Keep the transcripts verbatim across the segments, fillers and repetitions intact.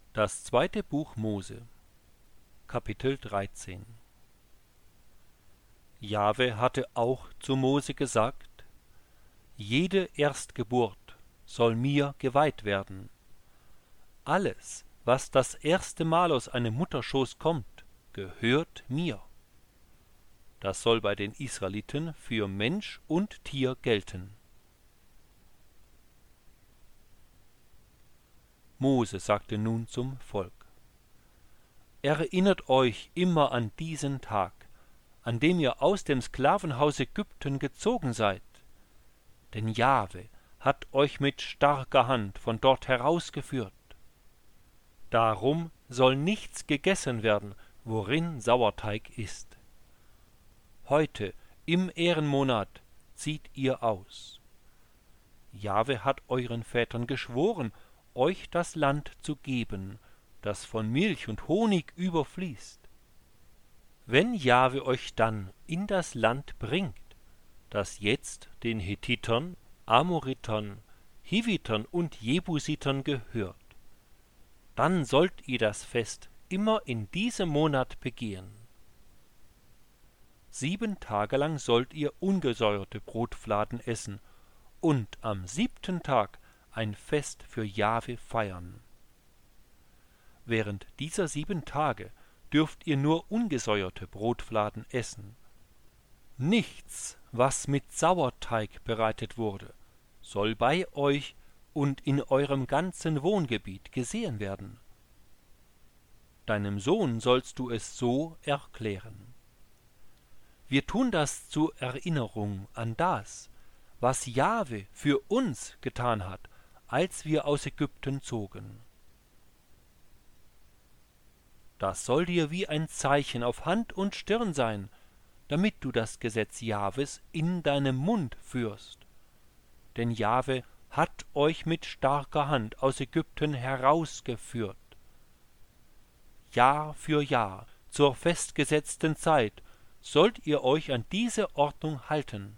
Das zweite Buch Mose, Kapitel dreizehn. Jahwe hatte auch zu Mose gesagt: Jede Erstgeburt soll mir geweiht werden. Alles, was das erste Mal aus einem Mutterschoß kommt, gehört mir. Das soll bei den Israeliten für Mensch und Tier gelten. Mose sagte nun zum Volk: Erinnert euch immer an diesen Tag, an dem ihr aus dem Sklavenhaus Ägypten gezogen seid. Denn Jahwe hat euch mit starker Hand von dort herausgeführt. Darum soll nichts gegessen werden, worin Sauerteig ist. Heute, im Ehrenmonat, zieht ihr aus. Jahwe hat euren Vätern geschworen, euch das Land zu geben, das von Milch und Honig überfließt. Wenn Jahwe euch dann in das Land bringt, das jetzt den Hethitern, Amoritern, Hivitern und Jebusitern gehört, dann sollt ihr das Fest immer in diesem Monat begehen. Sieben Tage lang sollt ihr ungesäuerte Brotfladen essen und am siebten Tag ein Fest für Jahwe feiern. Während dieser sieben Tage dürft ihr nur ungesäuerte Brotfladen essen. Nichts, was mit Sauerteig bereitet wurde, soll bei euch und in eurem ganzen Wohngebiet gesehen werden. Deinem Sohn sollst du es so erklären. Wir tun das zur Erinnerung an das, was Jahwe für uns getan hat, als wir aus Ägypten zogen. Das soll dir wie ein Zeichen auf Hand und Stirn sein, damit du das Gesetz Jahwes in deinem Mund führst. Denn Jahwe hat euch mit starker Hand aus Ägypten herausgeführt. Jahr für Jahr, zur festgesetzten Zeit, sollt ihr euch an diese Ordnung halten.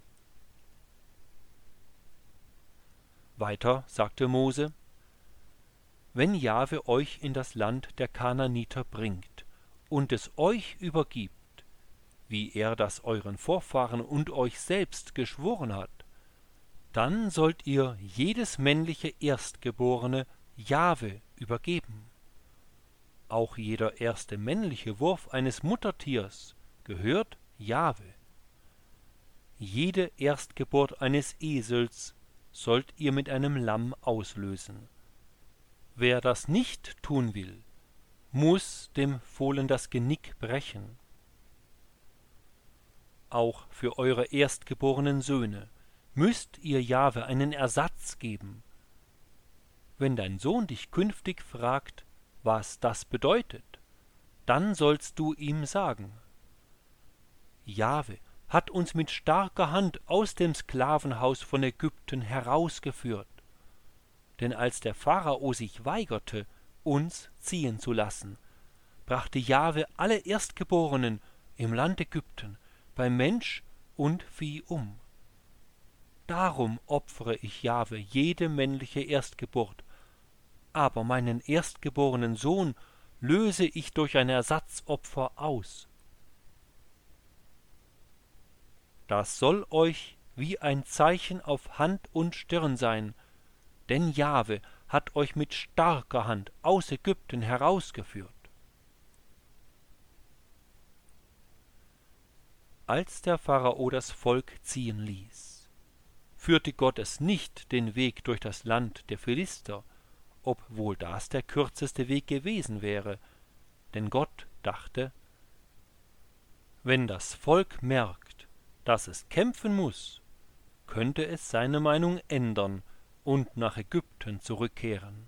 Weiter sagte Mose: Wenn Jahwe euch in das Land der Kanaaniter bringt und es euch übergibt, wie er das euren Vorfahren und euch selbst geschworen hat, dann sollt ihr jedes männliche Erstgeborene Jahwe übergeben. Auch jeder erste männliche Wurf eines Muttertiers gehört Jahwe. Jede Erstgeburt eines Esels sollt ihr mit einem Lamm auslösen. Wer das nicht tun will, muß dem Fohlen das Genick brechen. Auch für eure erstgeborenen Söhne müsst ihr Jahwe einen Ersatz geben. Wenn dein Sohn dich künftig fragt, was das bedeutet, dann sollst du ihm sagen: Jahwe hat uns mit starker Hand aus dem Sklavenhaus von Ägypten herausgeführt. Denn als der Pharao sich weigerte, uns ziehen zu lassen, brachte Jahwe alle Erstgeborenen im Land Ägypten bei Mensch und Vieh um. Darum opfere ich Jahwe jede männliche Erstgeburt, aber meinen erstgeborenen Sohn löse ich durch ein Ersatzopfer aus. Das soll euch wie ein Zeichen auf Hand und Stirn sein, denn Jahwe hat euch mit starker Hand aus Ägypten herausgeführt. Als der Pharao das Volk ziehen ließ, führte Gott es nicht den Weg durch das Land der Philister, obwohl das der kürzeste Weg gewesen wäre, denn Gott dachte: Wenn das Volk merkt, dass es kämpfen muß, könnte es seine Meinung ändern und nach Ägypten zurückkehren.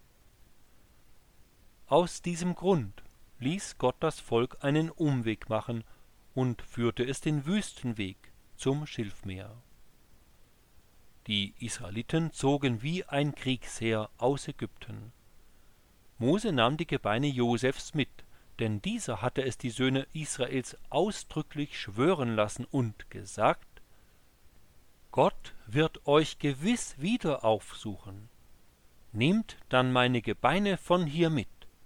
Aus diesem Grund ließ Gott das Volk einen Umweg machen und führte es den Wüstenweg zum Schilfmeer. Die Israeliten zogen wie ein Kriegsheer aus Ägypten. Mose nahm die Gebeine Josefs mit, denn dieser hatte es die Söhne Israels ausdrücklich schwören lassen und gesagt: Gott wird euch gewiss wieder aufsuchen. Nehmt dann meine Gebeine von hier mit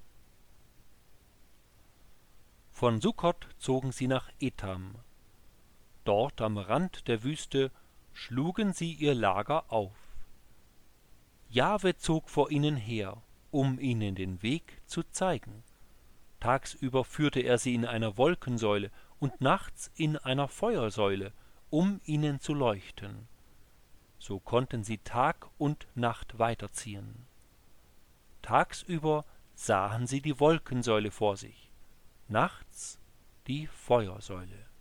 Von Sukkot zogen sie nach Etam. Dort am Rand der Wüste schlugen sie ihr Lager auf. Jahwe zog vor ihnen her, um ihnen den Weg zu zeigen. Tagsüber führte er sie in einer Wolkensäule und nachts in einer Feuersäule, um ihnen zu leuchten. So konnten sie Tag und Nacht weiterziehen. Tagsüber sahen sie die Wolkensäule vor sich, nachts die Feuersäule.